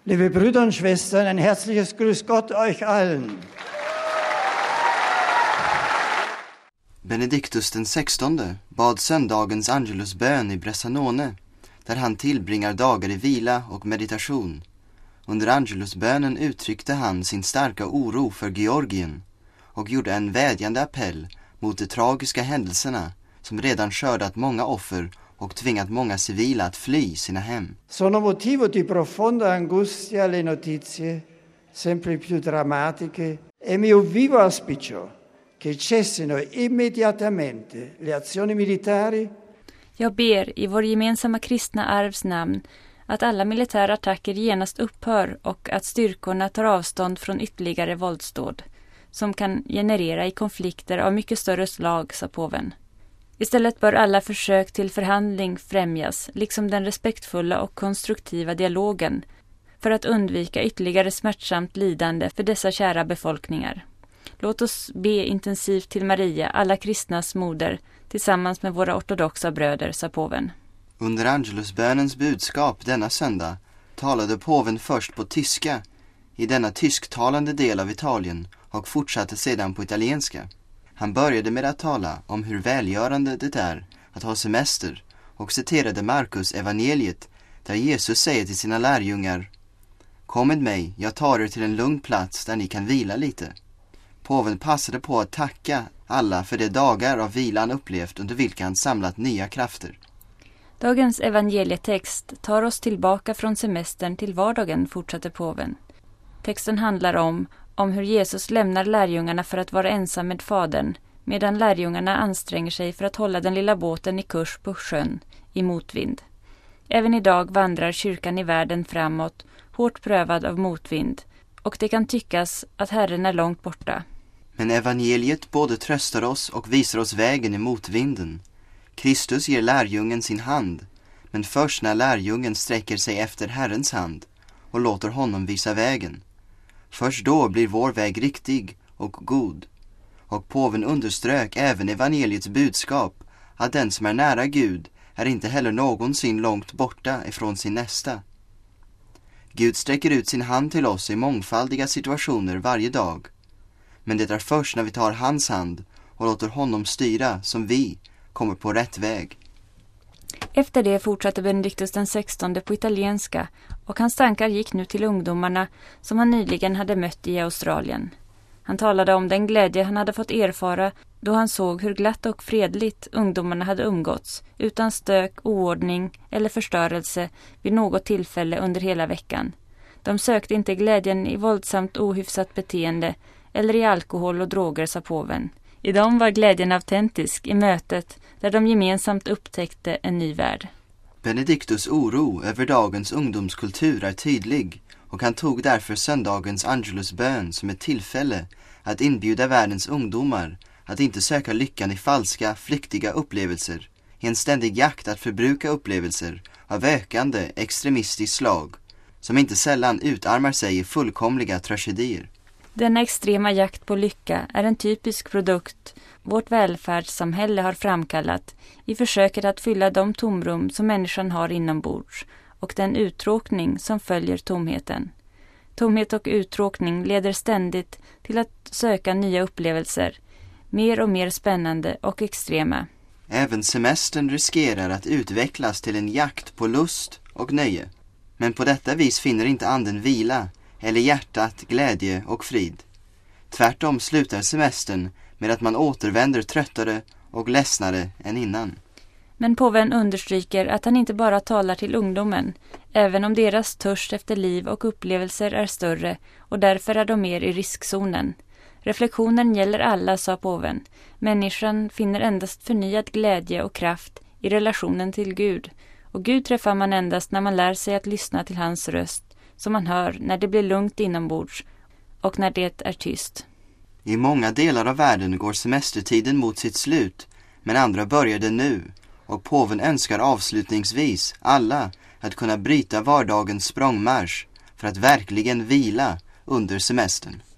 Liebe Brüder und Schwestern, ein herzliches Grüß Gott euch allen. Benediktus den 16 bad söndagens Angelusbön i Bressanone, där han tillbringar dagar i vila och meditation. Under Angelusbönen uttryckte han sin starka oro för Georgien och gjorde en vädjande appell mot de tragiska händelserna som redan skördat många offer och tvingat många civila att fly sina hem. Sono motivo di profonda angustia le notizie, sempre più drammatiche, e mio vivo auspicio che cessino immediatamente le azioni militari. Jag ber i vår gemensamma kristna arvs namn att alla militära attacker genast upphör och att styrkorna tar avstånd från ytterligare våldsdåd som kan generera i konflikter av mycket större slag, sa påven. Istället bör alla försök till förhandling främjas, liksom den respektfulla och konstruktiva dialogen, för att undvika ytterligare smärtsamt lidande för dessa kära befolkningar. Låt oss be intensivt till Maria, alla kristnas moder, tillsammans med våra ortodoxa bröder, sa påven. Under Angelusbönens budskap denna söndag talade påven först på tyska i denna tysktalande del av Italien och fortsatte sedan på italienska. Han började med att tala om hur välgörande det är att ha semester och citerade Markus evangeliet där Jesus säger till sina lärjungar: "Kom med mig, jag tar er till en lugn plats där ni kan vila lite." Påven passade på att tacka alla för de dagar av vilan upplevt under vilka han samlat nya krafter. Dagens evangelietext tar oss tillbaka från semestern till vardagen, fortsatte påven. Texten handlar om hur Jesus lämnar lärjungarna för att vara ensam med fadern, medan lärjungarna anstränger sig för att hålla den lilla båten i kurs på sjön i motvind. Även idag vandrar kyrkan i världen framåt, hårt prövad av motvind, och det kan tyckas att Herren är långt borta. Men evangeliet både tröstar oss och visar oss vägen i motvinden. Kristus ger lärjungen sin hand, men först när lärjungen sträcker sig efter Herrens hand och låter honom visa vägen. Först då blir vår väg riktig och god. Och påven underströk även evangeliets budskap att den som är nära Gud är inte heller någonsin långt borta ifrån sin nästa. Gud sträcker ut sin hand till oss i mångfaldiga situationer varje dag. Men det är först när vi tar hans hand och låter honom styra som vi kommer på rätt väg. Efter det fortsatte Benediktus den 16 på italienska och hans tankar gick nu till ungdomarna som han nyligen hade mött i Australien. Han talade om den glädje han hade fått erfara då han såg hur glatt och fredligt ungdomarna hade umgåtts, utan stök, oordning eller förstörelse vid något tillfälle under hela veckan. De sökte inte glädjen i våldsamt ohyfsat beteende eller i alkohol och droger, sa påven. I dem var glädjen autentisk i mötet där de gemensamt upptäckte en ny värld. Benediktus oro över dagens ungdomskultur är tydlig och han tog därför söndagens Angelusbön som ett tillfälle att inbjuda världens ungdomar att inte söka lyckan i falska, flyktiga upplevelser, i en ständig jakt att förbruka upplevelser av ökande extremistiskt slag, som inte sällan utarmar sig i fullkomliga tragedier. Denna extrema jakt på lycka är en typisk produkt vårt välfärdssamhälle har framkallat i försöket att fylla de tomrum som människan har inombords och den uttråkning som följer tomheten. Tomhet och uttråkning leder ständigt till att söka nya upplevelser, mer och mer spännande och extrema. Även semestern riskerar att utvecklas till en jakt på lust och nöje. Men på detta vis finner inte anden vila eller hjärtat glädje och frid. Tvärtom slutar semestern med att man återvänder tröttare och ledsnare än innan. Men påven understryker att han inte bara talar till ungdomen, även om deras törst efter liv och upplevelser är större och därför är de mer i riskzonen. Reflektionen gäller alla, sa påven. Människan finner endast förnyad glädje och kraft i relationen till Gud. Och Gud träffar man endast när man lär sig att lyssna till hans röst, som man hör när det blir lugnt inombords och när det är tyst. I många delar av världen går semestertiden mot sitt slut, men andra börjar det nu. Och påven önskar avslutningsvis alla att kunna bryta vardagens språngmarsch för att verkligen vila under semestern.